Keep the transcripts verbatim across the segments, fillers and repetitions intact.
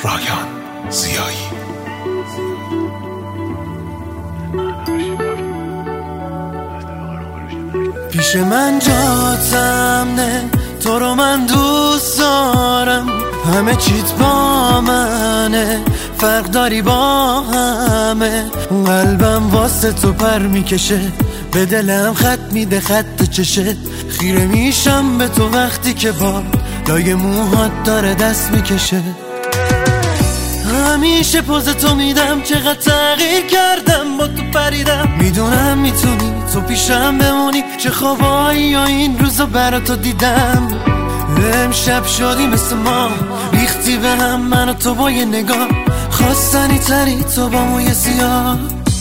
رایان زیایی. پیش من جاتم نه، تو رو من دوست دارم، همه چیت با منه، فرق داری با همه. قلبم واسه تو پر میکشه، به دلم خط میده خط چشت، خیره میشم به تو وقتی که با لای موهات داره دست میکشه. همیشه پوز تو میدم، چقدر تغییر کردم با تو پریدم، میدونم میتونی تو پیشم بمونی، چه خوابایی یا این روزا برا تو دیدم. امشب شدی مثل ما، ریختی به هم من و تو با یه نگاه، خواستنی تری تو با موی سیاه.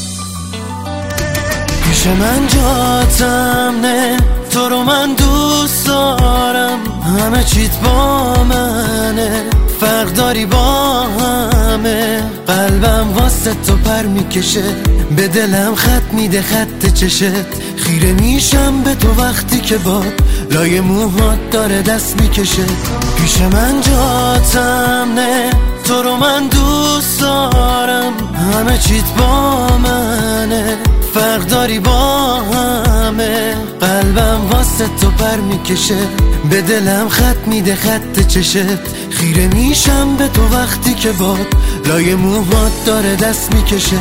پیش من جاتم نه، تو رو من دوست دارم، همه چیت با منه، فرق داری با همه. قلبم واسه تو پر میکشه، به دلم خط میده خط چشت، خیره میشم به تو وقتی که با لای موهات داره دست میکشه. پیش من جاتم نه، تو رو من دوست دارم، همه چیت با منه، فرق داری با همه. قلبم واسه تو پر میکشه، به دلم خط میده خط چشت، خیره میشم به تو وقتی که با لای موهات داره دست میکشه.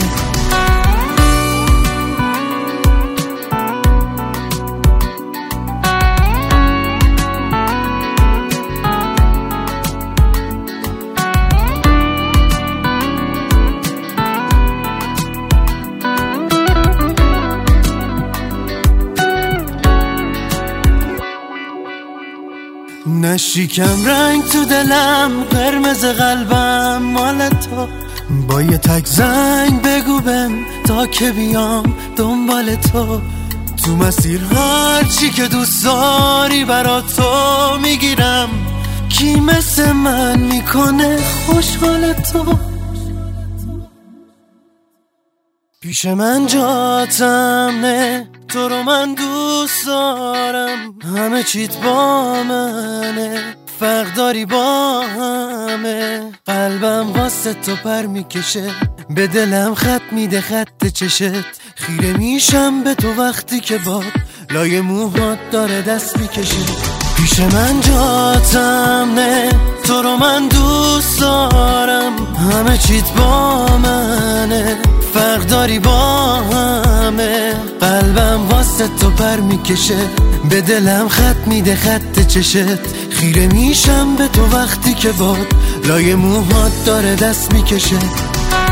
نشیکم رنگ تو دلم، قرمز قلبم مال تو، با یه تک زنگ بگو بهم تا که بیام دنبال تو. تو مسیر هر چی که دوست داری برا تو میگیرم، کی مثل من میکنه خوشحال تو. پیش من جاتم نه، تو رو من دوست دارم، همه چیت با منه، فرق داری با همه. قلبم واسه تو پر میکشه، به دلم خط میده خط چشت، خیره میشم به تو وقتی که با لای موهات داره دست میکشه. پیش من جاتم نه، تو رو من دوست دارم، همه چیت با منه، فرق داری با همه. قلبم واسه تو پر میکشه، به دلم خط میده خط چشت، خیره میشم به تو وقتی که با لای موهات داره دست میکشه.